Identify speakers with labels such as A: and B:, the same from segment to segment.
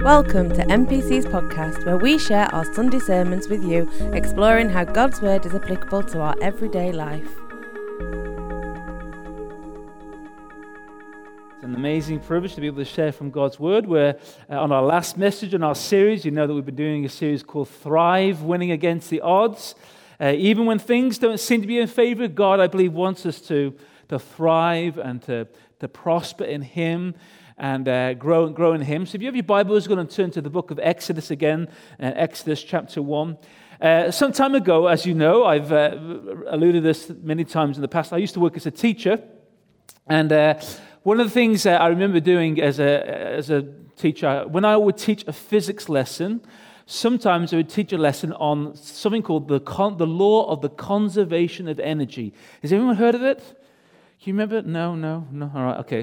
A: Welcome to MPC's podcast, where we share our Sunday sermons with you, exploring how God's Word is applicable to our everyday life.
B: It's an amazing privilege to be able to share from God's Word. We're on our last message in our series. You know that we've been doing a series called Thrive, Winning Against the Odds. Even when things don't seem to be in favor, God, I believe, wants us to thrive and to prosper in Him and grow in Him. So if you have your Bibles, we're going to turn to the book of Exodus again, Exodus chapter 1. Some time ago, as you know, I've alluded to this many times in the past, I used to work as a teacher, and one of the things I remember doing as a teacher, when I would teach a physics lesson, sometimes I would teach a lesson on something called the law of the conservation of energy. Has anyone heard of it? Can you remember? No. All right, okay.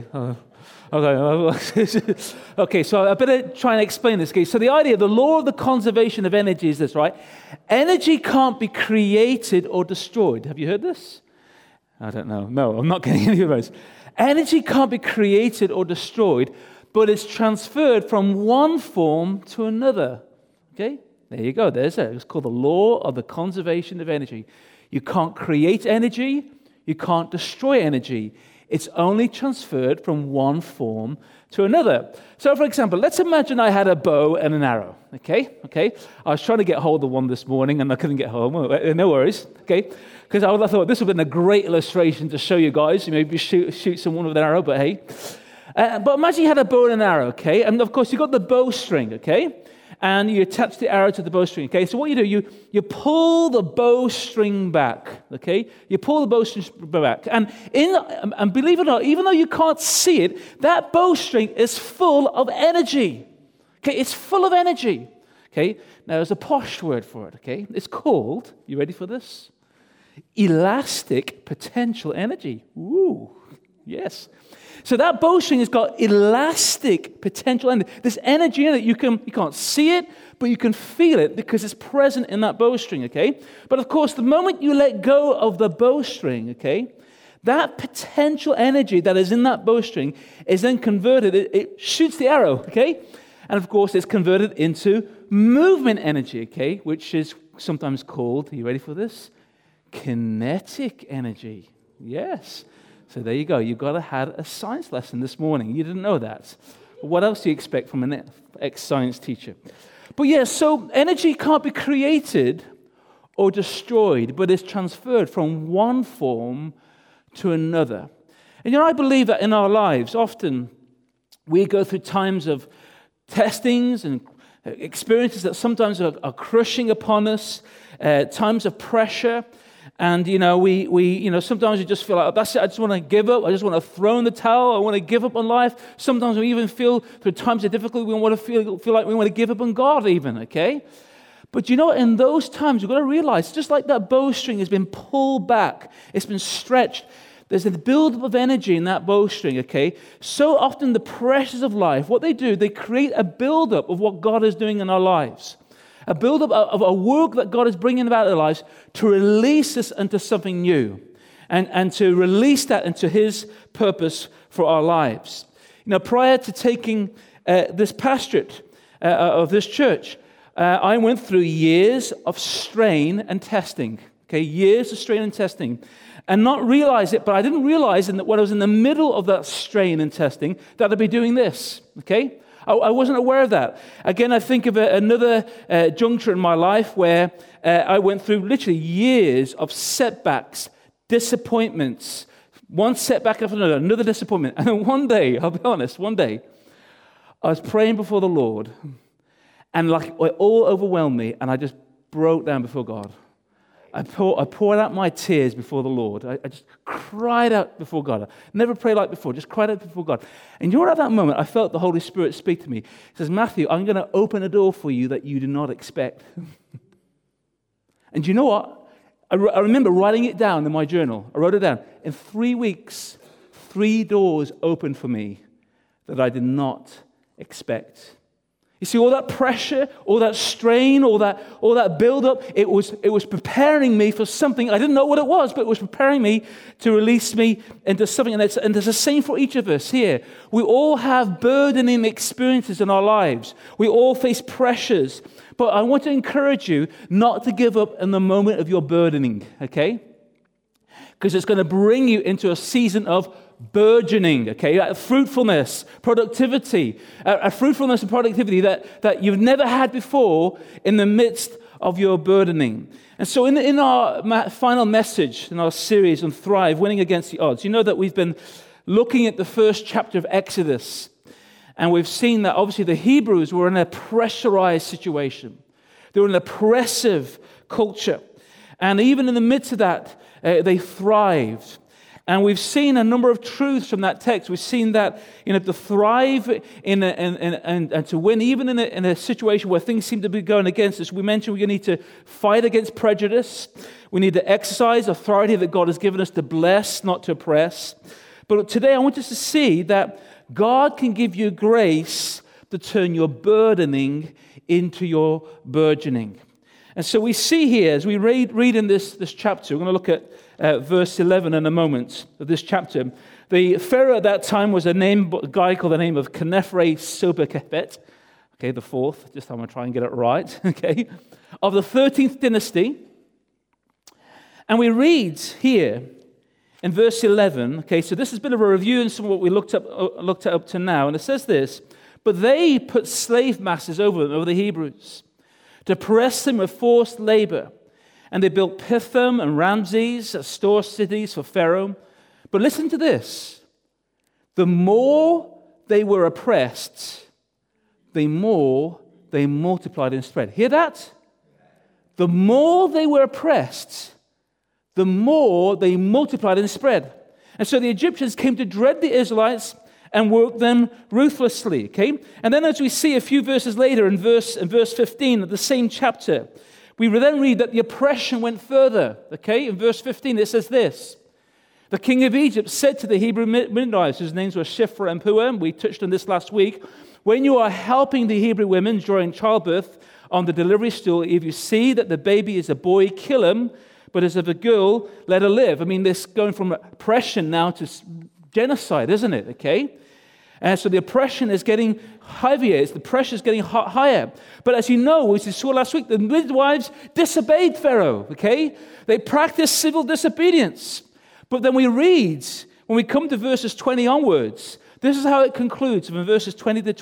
B: Okay, so I better try and explain this. Okay, so the idea, the law of the conservation of energy is this, right? Energy can't be created or destroyed. Have you heard this? I don't know. No, I'm not getting any of those. Energy can't be created or destroyed, but it's transferred from one form to another. Okay, there you go. There's it. It's called the law of the conservation of energy. You can't create energy. You can't destroy energy. It's only transferred from one form to another. So, for example, let's imagine I had a bow and an arrow. Okay. I was trying to get hold of one this morning, and I couldn't get home. No worries. Okay, because I thought this would have been a great illustration to show you guys. Maybe shoot someone with an arrow, but hey. But imagine you had a bow and an arrow. Okay, and of course you got the bowstring. Okay. And you attach the arrow to the bowstring, okay? So what you do, you pull the bowstring back, okay? You pull the bowstring back. And believe it or not, even though you can't see it, that bowstring is full of energy, okay? It's full of energy, okay? Now, there's a posh word for it, okay? It's called, you ready for this? Elastic potential energy. Ooh, yes. So that bowstring has got elastic potential, and this energy in it, you can't see it, but you can feel it because it's present in that bowstring, okay? But of course, the moment you let go of the bowstring, okay, that potential energy that is in that bowstring is then converted, it shoots the arrow, okay? And of course, it's converted into movement energy, okay, which is sometimes called, are you ready for this? Kinetic energy, yes. So there you go. You've got to have a science lesson this morning. You didn't know that. But what else do you expect from an ex-science teacher? But yeah, so energy can't be created or destroyed, but it's transferred from one form to another. And I believe that in our lives, often we go through times of testings and experiences that sometimes are crushing upon us, times of pressure. And, we sometimes we just feel like, that's it, I just want to give up. I just want to throw in the towel. I want to give up on life. Sometimes we even feel, through times of difficulty, we want to feel like we want to give up on God even, okay? But in those times, we've got to realize, just like that bowstring has been pulled back, it's been stretched, there's a buildup of energy in that bowstring, okay? So often the pressures of life, what they do, they create a buildup of what God is doing in our lives. A build-up of a work that God is bringing about in our lives to release us into something new and to release that into His purpose for our lives. Prior to taking this pastorate of this church, I went through years of strain and testing, okay, years of strain and testing, and not realize it, but I didn't realize that when I was in the middle of that strain and testing that I'd be doing this, okay? I wasn't aware of that. Again, I think of another juncture in my life where I went through literally years of setbacks, disappointments, one setback after another disappointment. And then one day, I'll be honest, I was praying before the Lord, and like it all overwhelmed me, and I just broke down before God. I poured out my tears before the Lord. I just cried out before God. I never prayed like before, just cried out before God. And at that moment, I felt the Holy Spirit speak to me. He says, Matthew, I'm going to open a door for you that you do not expect. And you know what? I remember writing it down in my journal. I wrote it down. In 3 weeks, 3 doors opened for me that I did not expect. You see, all that pressure, all that strain, all that build-up, it was preparing me for something. I didn't know what it was, but it was preparing me to release me into something. And there's the same for each of us here. We all have burdening experiences in our lives. We all face pressures. But I want to encourage you not to give up in the moment of your burdening, okay? Because it's going to bring you into a season of burgeoning, okay? Fruitfulness, productivity, a fruitfulness and productivity that you've never had before in the midst of your burdening. And so in our final message in our series on Thrive, Winning Against the Odds, you know that we've been looking at the first chapter of Exodus, and we've seen that obviously the Hebrews were in a pressurized situation. They were in an oppressive culture. And even in the midst of that, they thrived. And we've seen a number of truths from that text. We've seen that, to thrive and to win, even in a situation where things seem to be going against us. We mentioned we need to fight against prejudice. We need to exercise authority that God has given us to bless, not to oppress. But today I want us to see that God can give you grace to turn your burdening into your burgeoning. And so we see here, as we read in this chapter, we're going to look at verse 11 in a moment of this chapter. The Pharaoh at that time was a guy called the name of Khnephrah-Sobekepet, okay, the fourth, just I'm going to try and get it right, okay, of the 13th dynasty. And we read here in verse 11, okay, so this has been a review in some of what we looked at up to now, and it says this, but they put slave masters over the Hebrews, to oppress them with forced labor. And they built Pithom and Ramses as store cities for Pharaoh. But listen to this. The more they were oppressed, the more they multiplied and spread. Hear that? The more they were oppressed, the more they multiplied and spread. And so the Egyptians came to dread the Israelites and worked them ruthlessly, okay? And then as we see a few verses later in verse 15 of the same chapter, we then read that the oppression went further, okay? In verse 15 it says this, the king of Egypt said to the Hebrew midwives, whose names were Shiphrah and Puah, we touched on this last week, when you are helping the Hebrew women during childbirth on the delivery stool, if you see that the baby is a boy, kill him, but as if a girl, let her live. I mean, this going from oppression now to genocide, isn't it, okay? And so the oppression is getting heavier. The pressure is getting higher. But as you know, as we saw last week, the midwives disobeyed Pharaoh, okay? They practiced civil disobedience. But then we read, when we come to verses 20 onwards, this is how it concludes. From verses 20 to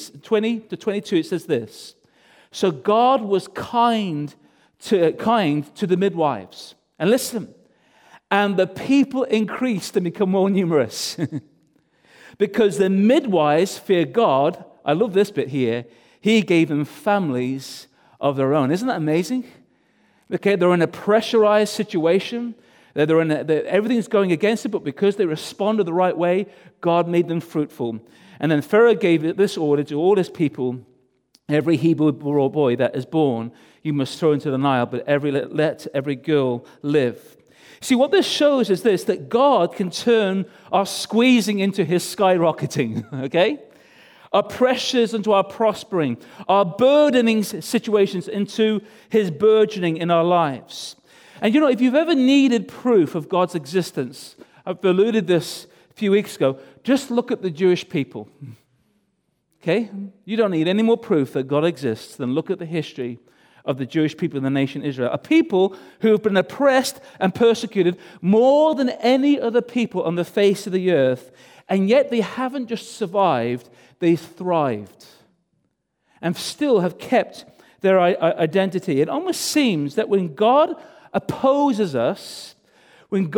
B: 22, it says this. So God was kind to the midwives. And listen, and the people increased and become more numerous. Because the midwives fear God, I love this bit here, he gave them families of their own. Isn't that amazing? Okay, they're in a pressurized situation. Everything's going against it, but because they responded the right way, God made them fruitful. And then Pharaoh gave this order to all his people, every Hebrew boy that is born, you must throw into the Nile, but let every girl live. See, what this shows is this, that God can turn our squeezing into his skyrocketing, okay? Our pressures into our prospering, our burdening situations into his burgeoning in our lives. And if you've ever needed proof of God's existence, I've alluded this a few weeks ago, just look at the Jewish people, okay? You don't need any more proof that God exists than look at the history of the Jewish people in the nation Israel, a people who have been oppressed and persecuted more than any other people on the face of the earth, and yet they haven't just survived, they thrived and still have kept their identity. It almost seems that when God opposes us, get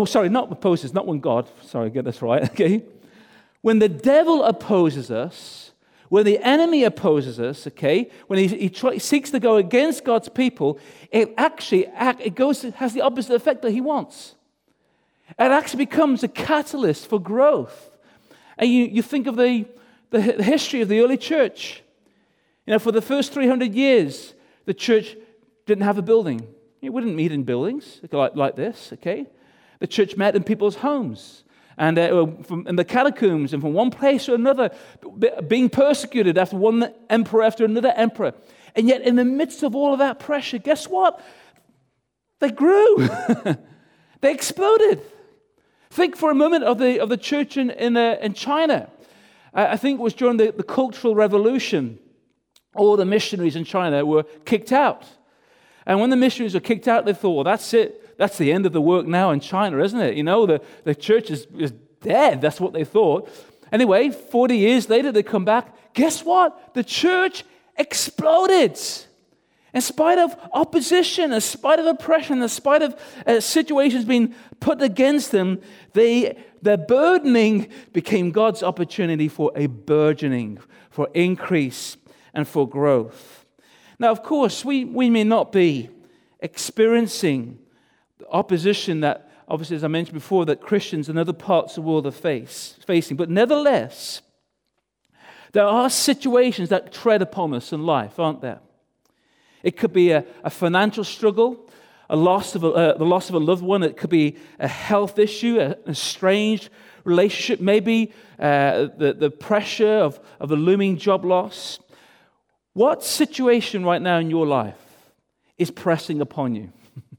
B: this right, okay? When the devil opposes us, when the enemy opposes us, okay, when he seeks to go against God's people, it has the opposite effect that he wants. It actually becomes a catalyst for growth. And you think of the history of the early church. For the first 300 years, the church didn't have a building. It wouldn't meet in buildings like this, okay? The church met in people's homes. and in the catacombs, and from one place to another, being persecuted after one emperor after another emperor. And yet, in the midst of all of that pressure, guess what? They grew. They exploded. Think for a moment of the church in China. I think it was during the Cultural Revolution. All the missionaries in China were kicked out. And when the missionaries were kicked out, they thought, well, that's it. That's the end of the work now in China, isn't it? You know, the church is dead. That's what they thought. Anyway, 40 years later, they come back. Guess what? The church exploded. In spite of opposition, in spite of oppression, in spite of situations being put against them, their burdening became God's opportunity for a burgeoning, for increase, and for growth. Now, of course, we may not be experiencing the opposition that, obviously, as I mentioned before, that Christians in other parts of the world are facing. But nevertheless, there are situations that tread upon us in life, aren't there? It could be a financial struggle, the loss of a loved one. It could be a health issue, an estranged relationship, maybe the pressure of a looming job loss. What situation right now in your life is pressing upon you?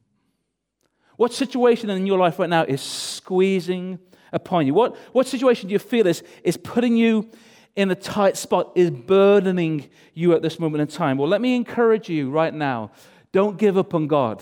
B: What situation in your life right now is squeezing upon you? What situation do you feel is putting you in a tight spot, is burdening you at this moment in time? Well, let me encourage you right now. Don't give up on God.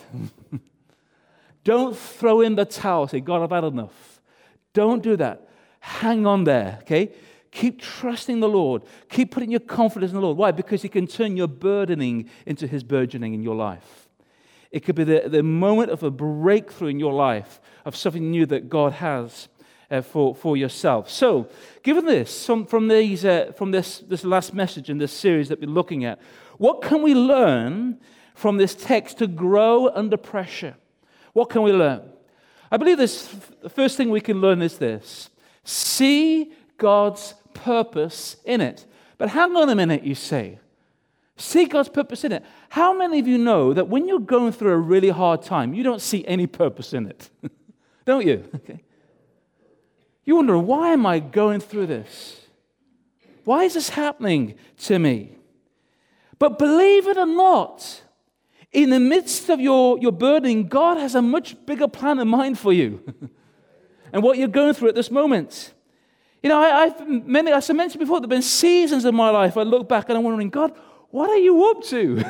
B: Don't throw in the towel. Say, God, I've had enough. Don't do that. Hang on there, okay? Keep trusting the Lord. Keep putting your confidence in the Lord. Why? Because He can turn your burdening into His burgeoning in your life. It could be the moment of a breakthrough in your life, of something new that God has for yourself. So, given this, from this last message in this series that we're looking at, what can we learn from this text to grow under pressure? What can we learn? I believe the first thing we can learn is this: see God's purpose in it. But hang on a minute, you say. See God's purpose in it. How many of you know that when you're going through a really hard time, you don't see any purpose in it? Don't you? Okay. You wonder, why am I going through this? Why is this happening to me? But believe it or not, in the midst of your burden, God has a much bigger plan in mind for you and what you're going through at this moment. You know, as I mentioned before, there have been seasons in my life I look back and I'm wondering, God, what are you up to?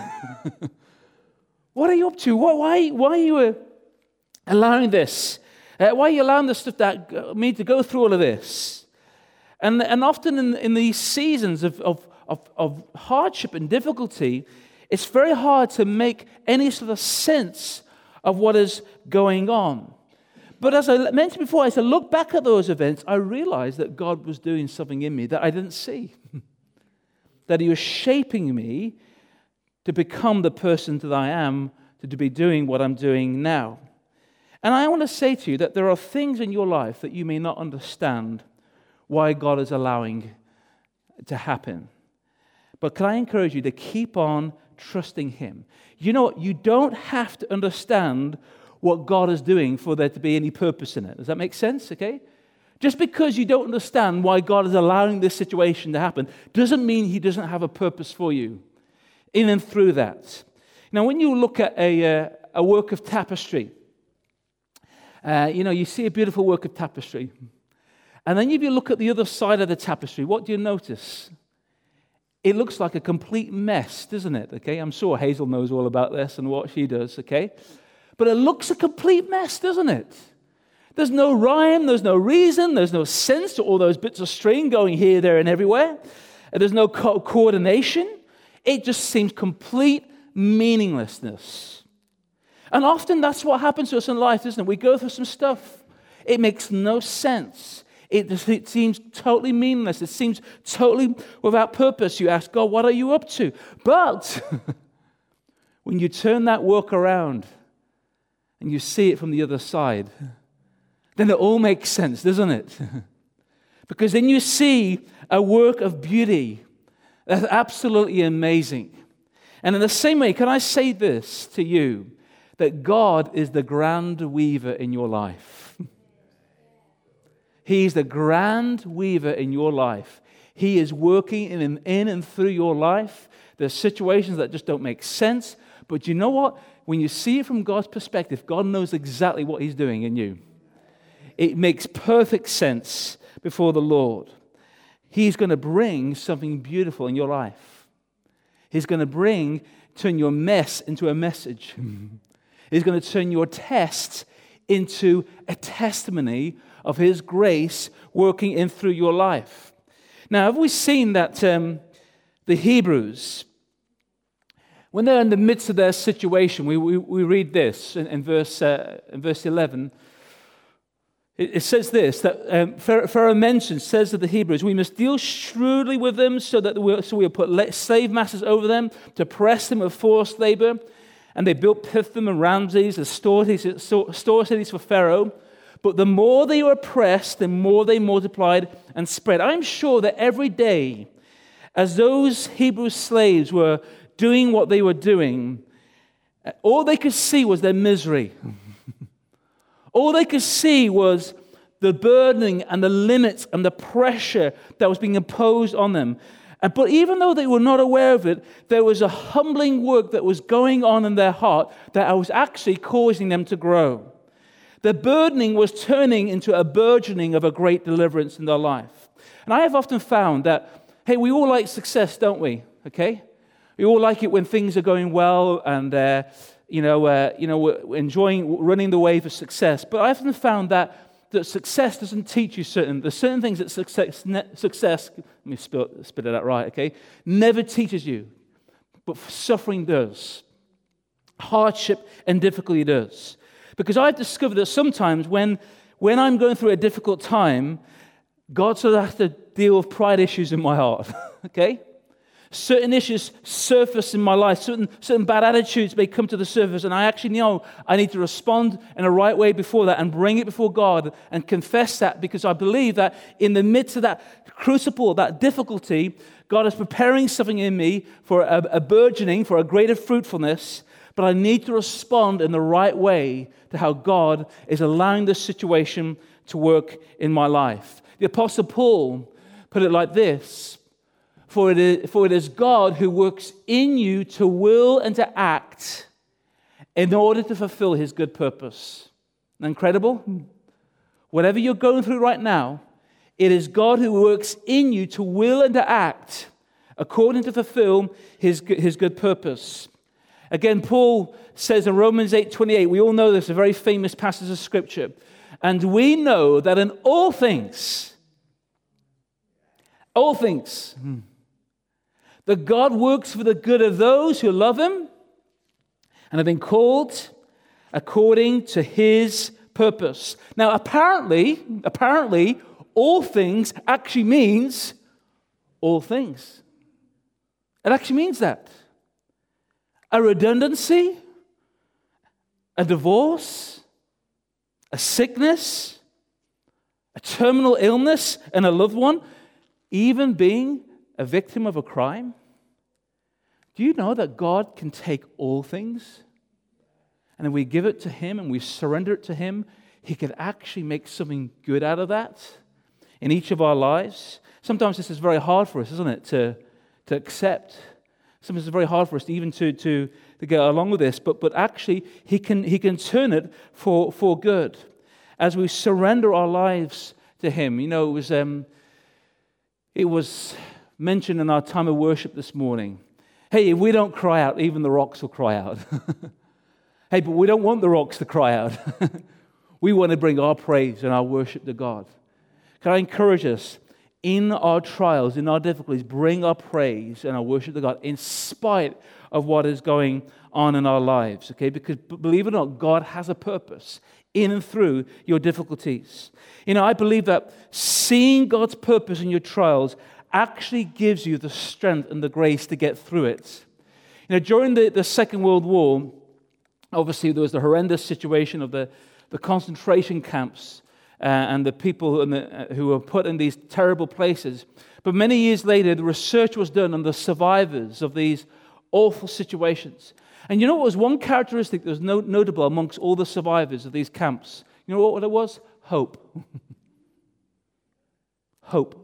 B: What are you up to? Why are you allowing this? Why are you allowing this stuff me to go through all of this? And often in these seasons of hardship and difficulty, it's very hard to make any sort of sense of what is going on. But as I mentioned before, as I look back at those events, I realized that God was doing something in me that I didn't see. That He was shaping me to become the person that I am, to be doing what I'm doing now. And I want to say to you that there are things in your life that you may not understand why God is allowing to happen. But can I encourage you to keep on trusting Him? You know what? You don't have to understand what God is doing for there to be any purpose in it. Does that make sense? Okay? Just because you don't understand why God is allowing this situation to happen doesn't mean He doesn't have a purpose for you in and through that. Now, when you look at a work of tapestry, you see a beautiful work of tapestry. And then if you look at the other side of the tapestry, what do you notice? It looks like a complete mess, doesn't it? Okay, I'm sure Hazel knows all about this and what she does, okay? But it looks a complete mess, doesn't it? There's no rhyme, there's no reason, there's no sense to all those bits of string going here, there, and everywhere. There's no coordination. It just seems complete meaninglessness. And often that's what happens to us in life, isn't it? We go through some stuff. It makes no sense. It seems totally meaningless. It seems totally without purpose. You ask, God, what are you up to? But when you turn that work around and you see it from the other side, then it all makes sense, doesn't it? Because then you see a work of beauty that's absolutely amazing. And in the same way, can I say this to you, that God is the grand weaver in your life. He's the grand weaver in your life. He is working in and through your life. There's situations that just don't make sense. But you know what? When you see it from God's perspective, God knows exactly what He's doing in you. It makes perfect sense before the Lord. He's going to bring something beautiful in your life. He's going to turn your mess into a message. He's going to turn your test into a testimony of His grace working in through your life. Now, have we seen that the Hebrews, when they're in the midst of their situation, we read this in verse 11. It says this, that Pharaoh says to the Hebrews, we must deal shrewdly with them so we'll put slave masters over them to oppress them with forced labor. And they built Pithom and Ramses as store cities for Pharaoh. But the more they were oppressed, the more they multiplied and spread. I'm sure that every day, as those Hebrew slaves were doing what they were doing, all they could see was their misery. All they could see was the burdening and the limits and the pressure that was being imposed on them. But even though they were not aware of it, there was a humbling work that was going on in their heart that was actually causing them to grow. The burdening was turning into a burgeoning of a great deliverance in their life. And I have often found that, hey, we all like success, don't we? Okay? We all like it when things are going well and we're enjoying running the wave of success. But I often found that success doesn't teach you there's certain things that success, let me spit it out right, okay, never teaches you. But suffering does. Hardship and difficulty does. Because I've discovered that sometimes when I'm going through a difficult time, God sort of has to deal with pride issues in my heart, okay? Certain issues surface in my life. Certain bad attitudes may come to the surface, and I actually know I need to respond in a right way before that and bring it before God and confess that, because I believe that in the midst of that crucible, that difficulty, God is preparing something in me for a burgeoning, for a greater fruitfulness, but I need to respond in the right way to how God is allowing this situation to work in my life. The Apostle Paul put it like this: For it is God who works in you to will and to act in order to fulfill His good purpose. Isn't that incredible? Whatever you're going through right now, it is God who works in you to will and to act according to fulfill His good purpose. Again, Paul says in Romans 8:28, we all know this, a very famous passage of Scripture, and we know that in all things, that God works for the good of those who love Him and have been called according to His purpose. Now, apparently, all things actually means all things. It actually means that. A redundancy, a divorce, a sickness, a terminal illness in a loved one, even being a victim of a crime. Do you know that God can take all things, and if we give it to Him and we surrender it to Him, He can actually make something good out of that in each of our lives? Sometimes this is very hard for us, isn't it, to accept. Sometimes it's very hard for us even to get along with this, but actually He can turn it for good as we surrender our lives to Him. You know, it was mentioned in our time of worship this morning. Hey, if we don't cry out, even the rocks will cry out. Hey, but we don't want the rocks to cry out. We want to bring our praise and our worship to God. Can I encourage us, in our trials, in our difficulties, bring our praise and our worship to God in spite of what is going on in our lives, okay? Because believe it or not, God has a purpose in and through your difficulties. You know, I believe that seeing God's purpose in your trials actually gives you the strength and the grace to get through it. You know, during the Second World War, obviously there was the horrendous situation of the concentration camps and the people who were put in these terrible places. But many years later, the research was done on the survivors of these awful situations. And you know what was one characteristic that was notable amongst all the survivors of these camps? You know what it was? Hope. hope.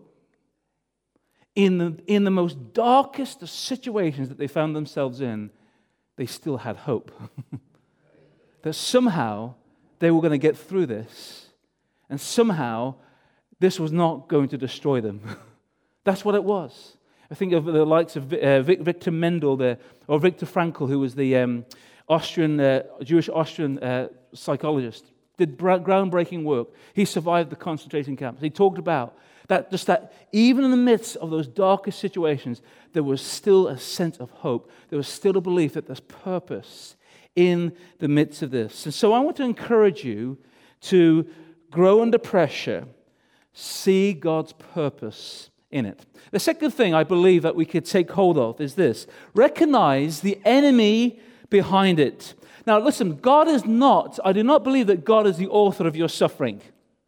B: In the most darkest of situations that they found themselves in, they still had hope. That somehow they were going to get through this, and somehow this was not going to destroy them. That's what it was. I think of the likes of Victor Mendel or Viktor Frankl, who was the Jewish Austrian psychologist, did groundbreaking work. He survived the concentration camps. He talked about that even in the midst of those darkest situations, there was still a sense of hope. There was still a belief that there's purpose in the midst of this. And so I want to encourage you to grow under pressure, see God's purpose in it. The second thing I believe that we could take hold of is this: recognize the enemy behind it. Now listen, I do not believe that God is the author of your suffering.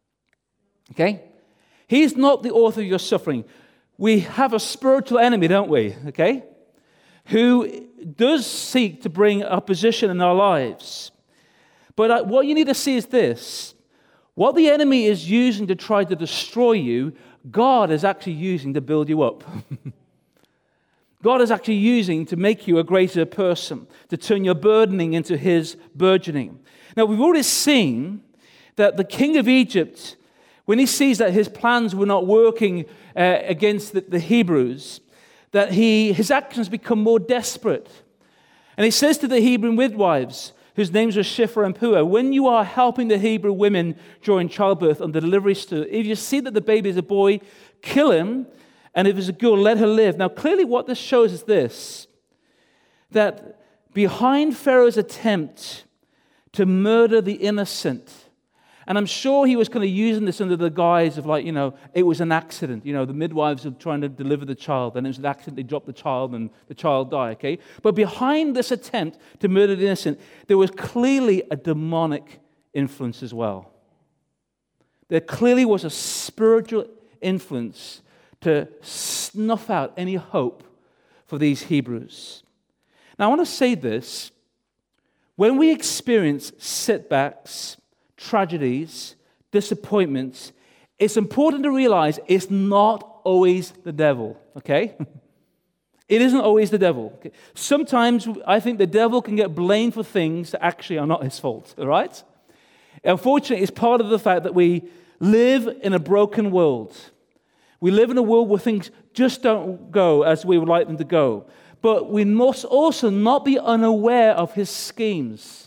B: Okay? He's not the author of your suffering. We have a spiritual enemy, don't we? Okay? Who does seek to bring opposition in our lives. But what you need to see is this: what the enemy is using to try to destroy you, God is actually using to build you up. God is actually using to make you a greater person, to turn your burdening into his burgeoning. Now, we've already seen that the king of Egypt, when he sees that his plans were not working against the Hebrews, that his actions become more desperate. And he says to the Hebrew midwives, whose names are Shiphrah and Puah, when you are helping the Hebrew women during childbirth on the delivery stool, if you see that the baby is a boy, kill him, and if it's a girl, let her live. Now, clearly what this shows is this: that behind Pharaoh's attempt to murder the innocent, and I'm sure he was kind of using this under the guise of it was an accident. The midwives were trying to deliver the child, and it was an accident. They dropped the child, and the child died, okay? But behind this attempt to murder the innocent, there was clearly a demonic influence as well. There clearly was a spiritual influence to snuff out any hope for these Hebrews. Now, I want to say this. When we experience setbacks, tragedies, disappointments, it's important to realize it's not always the devil, okay? It isn't always the devil. Okay? Sometimes I think the devil can get blamed for things that actually are not his fault, all right? Unfortunately, it's part of the fact that we live in a broken world. We live in a world where things just don't go as we would like them to go. But we must also not be unaware of his schemes.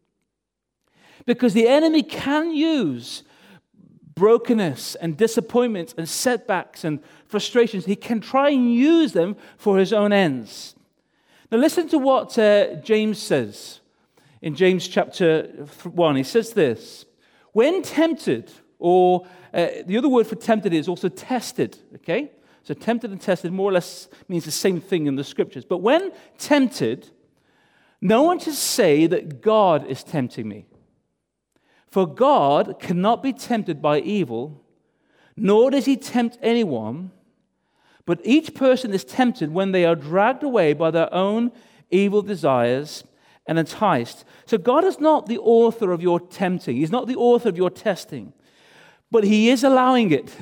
B: Because the enemy can use brokenness and disappointments and setbacks and frustrations. He can try and use them for his own ends. Now listen to what James says in James chapter 1. He says this: when tempted, or the other word for tempted is also tested, okay? So tempted and tested more or less means the same thing in the scriptures. But when tempted, no one should say that God is tempting me. For God cannot be tempted by evil, nor does he tempt anyone, but each person is tempted when they are dragged away by their own evil desires and enticed. So God is not the author of your tempting. He's not the author of your testing. But he is allowing it.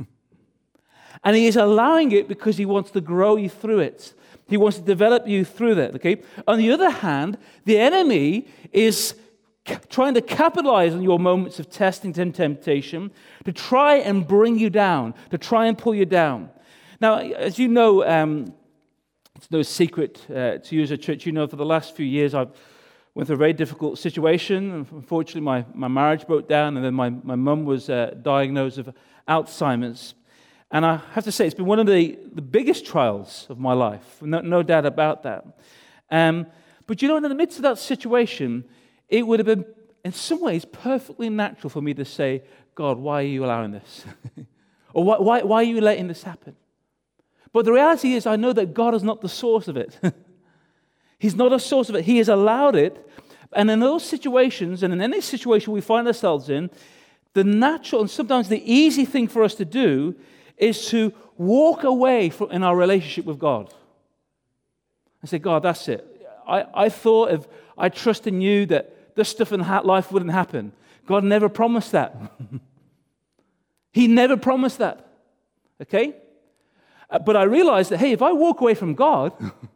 B: And he is allowing it because he wants to grow you through it. He wants to develop you through that, okay? On the other hand, the enemy is trying to capitalize on your moments of testing and temptation to try and bring you down, to try and pull you down. Now, as you know, it's no secret to you as a church, for the last few years I've went through a very difficult situation. Unfortunately, my marriage broke down, and then my mum was diagnosed with Alzheimer's. And I have to say, it's been one of the biggest trials of my life, no doubt about that. But in the midst of that situation, it would have been, in some ways, perfectly natural for me to say, God, why are you allowing this? Or why are you letting this happen? But the reality is, I know that God is not the source of it. He's not a source of it. He has allowed it. And in those situations, and in any situation we find ourselves in, the natural and sometimes the easy thing for us to do is to walk away in our relationship with God. And say, God, that's it. I thought if I trust in you that this stuff in life wouldn't happen. God never promised that. He never promised that. okay? But I realized that, hey, if I walk away from God,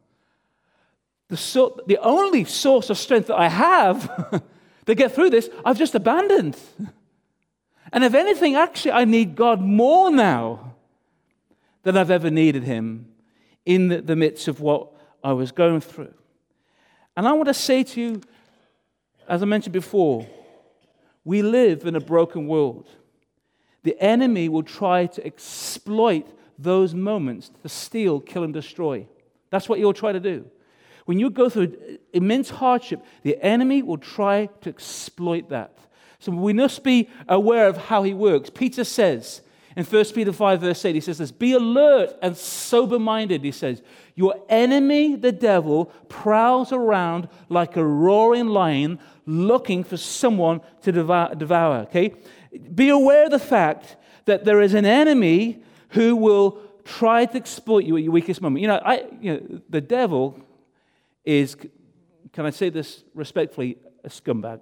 B: the only source of strength that I have to get through this, I've just abandoned. And if anything, actually, I need God more now than I've ever needed him in the midst of what I was going through. And I want to say to you, as I mentioned before, we live in a broken world. The enemy will try to exploit those moments to steal, kill, and destroy. That's what he'll try to do. When you go through immense hardship, the enemy will try to exploit that. So we must be aware of how he works. Peter says in 1 Peter 5, verse 8, he says this, be alert and sober-minded, he says. Your enemy, the devil, prowls around like a roaring lion looking for someone to devour, okay? Be aware of the fact that there is an enemy who will try to exploit you at your weakest moment. The devil is, can I say this respectfully, a scumbag.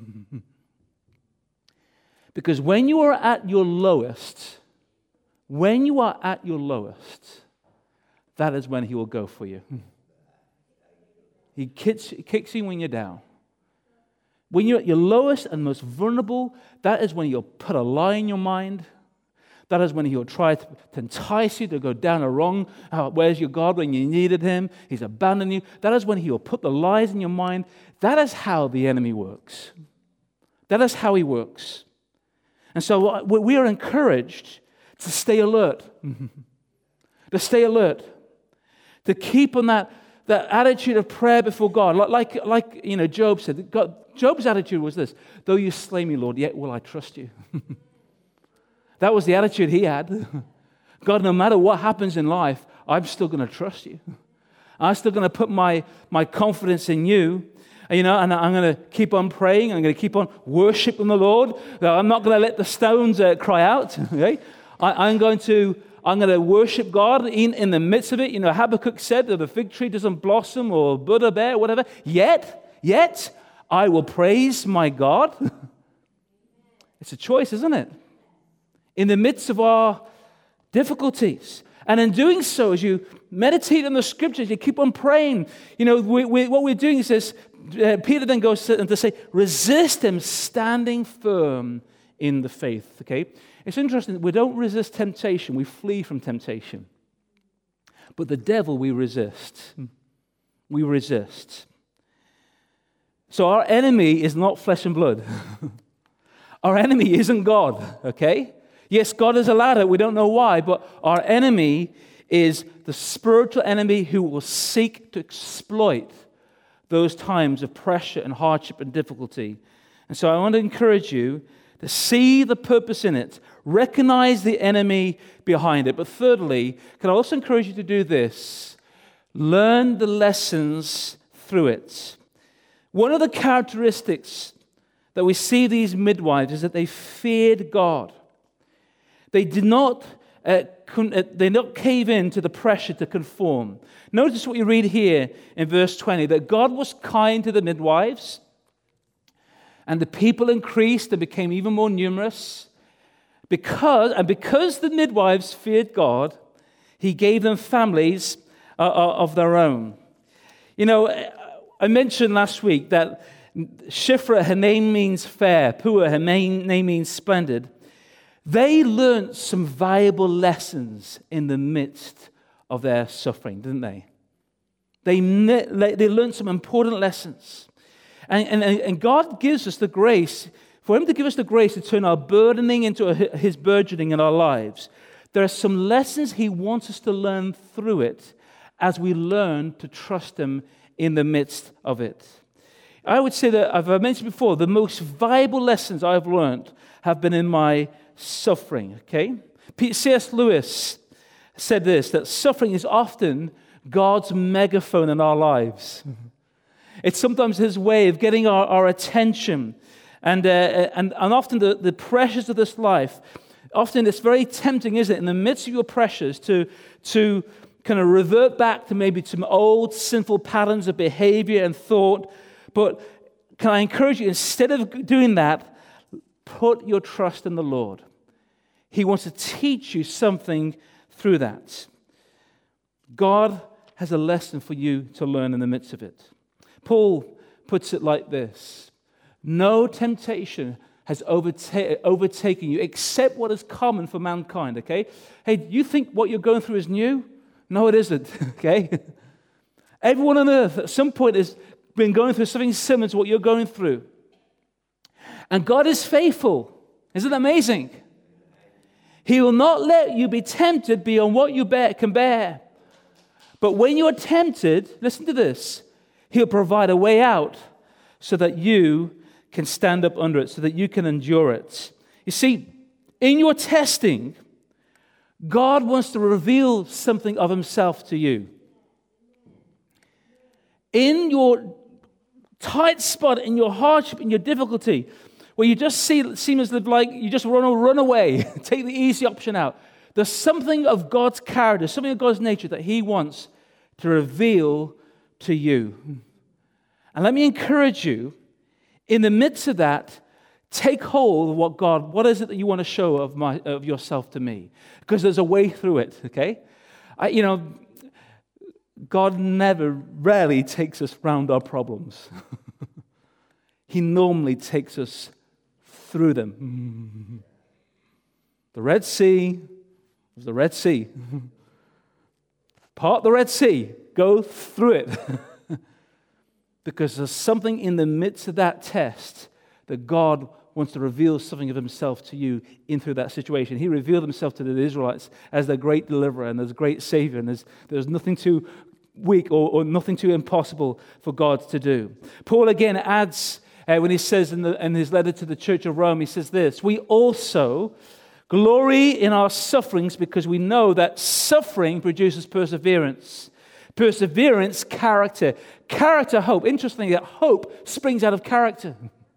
B: Because when you are at your lowest, that is when he will go for you. He kicks you when you're down. When you're at your lowest and most vulnerable, that is when he'll put a lie in your mind. That is when he'll try to entice you to go down a wrong, where's your God when you needed him? He's abandoned you. That is when he'll put the lies in your mind. That is how the enemy works. That is how he works. And so we are encouraged to stay alert. To stay alert. To keep on that attitude of prayer before God. Like Job said. Job's attitude was this, though you slay me, Lord, yet will I trust you. That was the attitude he had. God, no matter what happens in life, I'm still going to trust you. I'm still going to put my confidence in you. And I'm going to keep on praying. I'm going to keep on worshiping the Lord. I'm not going to let the stones cry out. Okay? I'm going to worship God in the midst of it. Habakkuk said that the fig tree doesn't blossom or Buddha bear, whatever. Yet, I will praise my God. It's a choice, isn't it? In the midst of our difficulties. And in doing so, as you meditate on the scriptures, you keep on praying. What we're doing is this. Peter then goes to say, resist him standing firm in the faith. Okay? It's interesting that we don't resist temptation, we flee from temptation. But the devil we resist. We resist. So our enemy is not flesh and blood. Our enemy isn't God, okay? Yes, God has allowed it. We don't know why, but our enemy is the spiritual enemy who will seek to exploit those times of pressure and hardship and difficulty. And so I want to encourage you to see the purpose in it, recognize the enemy behind it. But thirdly, can I also encourage you to do this? Learn the lessons through it. One of the characteristics that we see these midwives is that they feared God. They did not cave in to the pressure to conform. Notice what you read here in verse 20, that God was kind to the midwives, and the people increased and became even more numerous. Because the midwives feared God, he gave them families of their own. I mentioned last week that Shifra, her name means fair. Pua, her name means splendid. They learned some valuable lessons in the midst of their suffering, didn't they? They learned some important lessons. And God gives us the grace, for him to give us the grace to turn our burdening into his burgeoning in our lives. There are some lessons he wants us to learn through it as we learn to trust him in the midst of it. I would say that, as I mentioned before, the most valuable lessons I've learned have been in my suffering, okay? C.S. Lewis said this, that suffering is often God's megaphone in our lives. It's sometimes his way of getting our attention. And often the pressures of this life, often it's very tempting, isn't it, in the midst of your pressures to kind of revert back to maybe some old sinful patterns of behavior and thought. But can I encourage you, instead of doing that, put your trust in the Lord. He wants to teach you something through that. God has a lesson for you to learn in the midst of it. Paul puts it like this: no temptation has overtaken you except what is common for mankind, okay? Hey, you think what you're going through is new? No, it isn't, okay? Everyone on earth at some point has been going through something similar to what you're going through. And God is faithful. Isn't that amazing? He will not let you be tempted beyond what you can bear. But when you're tempted, listen to this, He'll provide a way out so that you can stand up under it, so that you can endure it. You see, in your testing, God wants to reveal something of Himself to you. In your tight spot, in your hardship, in your difficulty, where you just seem as like you just run away, take the easy option out, there's something of God's character, something of God's nature that He wants to reveal to you. And let me encourage you, in the midst of that, take hold of what is it that you want to show of yourself to me? Because there's a way through it, okay? God rarely takes us round our problems. He normally takes us through them. The Red Sea was the Red Sea. Part the Red Sea, go through it. Because there's something in the midst of that test that God wants to reveal something of Himself to you in through that situation. He revealed Himself to the Israelites as their great deliverer and as great Savior, and there's nothing too weak or nothing too impossible for God to do. Paul again adds, when he says in his letter to the church of Rome, he says this: we also glory in our sufferings because we know that suffering produces perseverance. Perseverance, character. Character, hope. Interestingly, that hope springs out of character.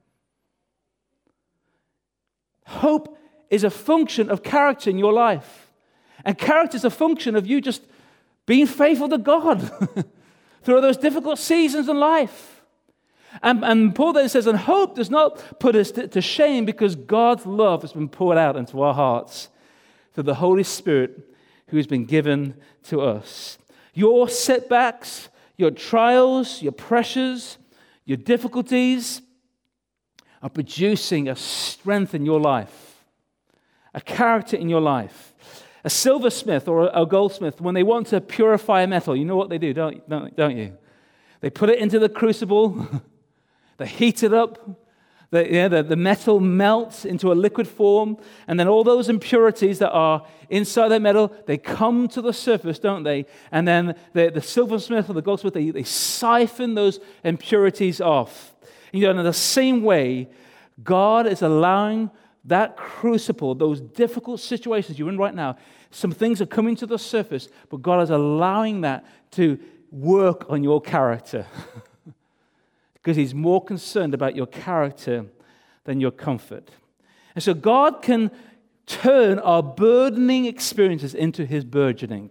B: Hope is a function of character in your life. And character is a function of you just being faithful to God through those difficult seasons in life. And Paul then says, and hope does not put us to shame because God's love has been poured out into our hearts through the Holy Spirit who has been given to us. Your setbacks, your trials, your pressures, your difficulties are producing a strength in your life, a character in your life. A silversmith or a goldsmith, when they want to purify a metal, you know what they do, don't you? They put it into the crucible, they heat it up, the metal melts into a liquid form, and then all those impurities that are inside that metal, they come to the surface, don't they? And then the silversmith or the goldsmith, they siphon those impurities off. And, in the same way, God is allowing that crucible, those difficult situations you're in right now, some things are coming to the surface, but God is allowing that to work on your character. Because He's more concerned about your character than your comfort. And so God can turn our burdening experiences into His burgeoning.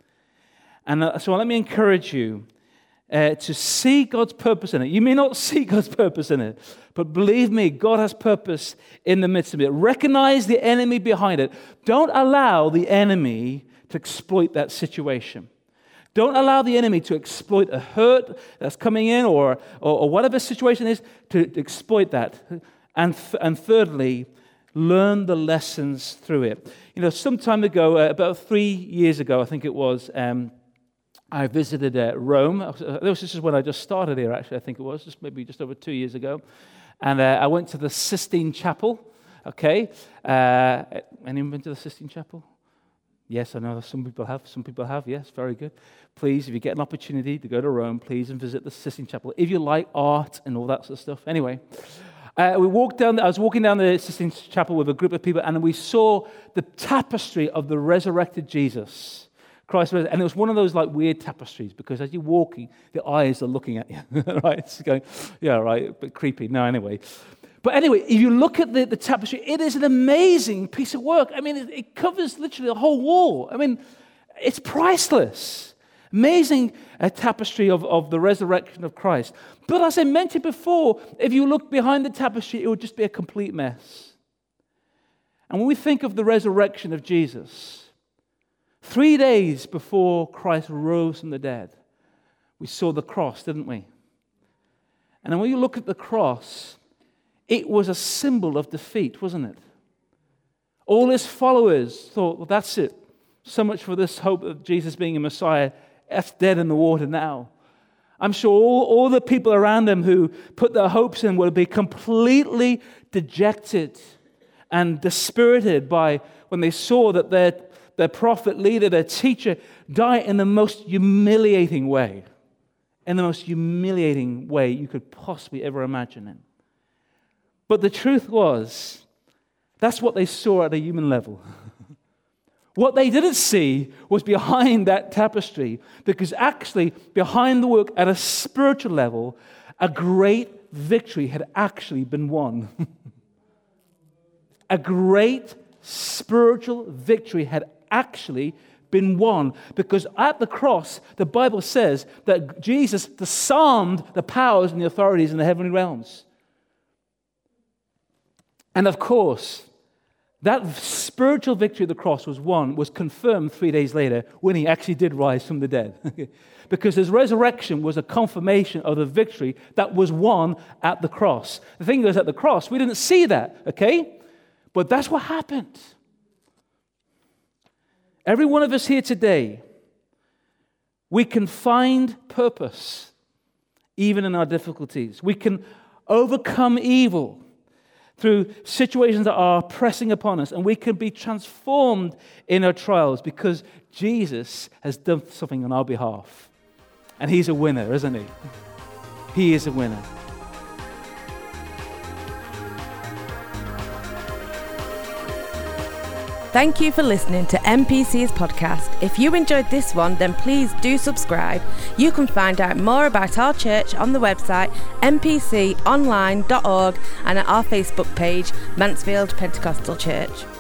B: And so let me encourage you to see God's purpose in it. You may not see God's purpose in it, but believe me, God has purpose in the midst of it. Recognize the enemy behind it. Don't allow the enemy to exploit that situation. Don't allow the enemy to exploit a hurt that's coming in or whatever situation is to exploit that. And thirdly, learn the lessons through it. Some time ago, about 3 years ago, I think it was, I visited Rome. This is when I just started here, actually, I think it was, just over 2 years ago. And I went to the Sistine Chapel, okay? Anyone been to the Sistine Chapel? Yes, I know some people have, yes, very good. Please, if you get an opportunity to go to Rome, please and visit the Sistine Chapel, if you like art and all that sort of stuff. Anyway, I was walking down the Sistine Chapel with a group of people, and we saw the tapestry of the resurrected Jesus. Christ, and it was one of those like weird tapestries because as you're walking, the eyes are looking at you, right? It's going, yeah, right, a bit creepy. No, anyway. But anyway, if you look at the tapestry, it is an amazing piece of work. I mean, it covers literally the whole wall. I mean, it's priceless. Amazing tapestry of the resurrection of Christ. But as I mentioned before, if you look behind the tapestry, it would just be a complete mess. And when we think of the resurrection of Jesus, 3 days before Christ rose from the dead, we saw the cross, didn't we? And then when you look at the cross, it was a symbol of defeat, wasn't it? All his followers thought, well, that's it. So much for this hope of Jesus being a Messiah. That's dead in the water now. I'm sure all the people around him who put their hopes in will be completely dejected and dispirited by when they saw that their prophet leader, their teacher, die in the most humiliating way. In the most humiliating way you could possibly ever imagine it. But the truth was, that's what they saw at a human level. What they didn't see was behind that tapestry, because actually, behind the work at a spiritual level, a great victory had actually been won. A great spiritual victory had actually been won, because at the cross, the Bible says that Jesus disarmed the powers and the authorities in the heavenly realms. And of course, that spiritual victory of the cross was confirmed 3 days later when he actually did rise from the dead. Because his resurrection was a confirmation of the victory that was won at the cross. The thing is, at the cross, we didn't see that, okay? But that's what happened. Every one of us here today, we can find purpose even in our difficulties. We can overcome evil through situations that are pressing upon us, and we can be transformed in our trials because Jesus has done something on our behalf. And he's a winner, isn't he? He is a winner.
A: Thank you for listening to MPC's podcast. If you enjoyed this one, then please do subscribe. You can find out more about our church on the website mpconline.org and at our Facebook page, Mansfield Pentecostal Church.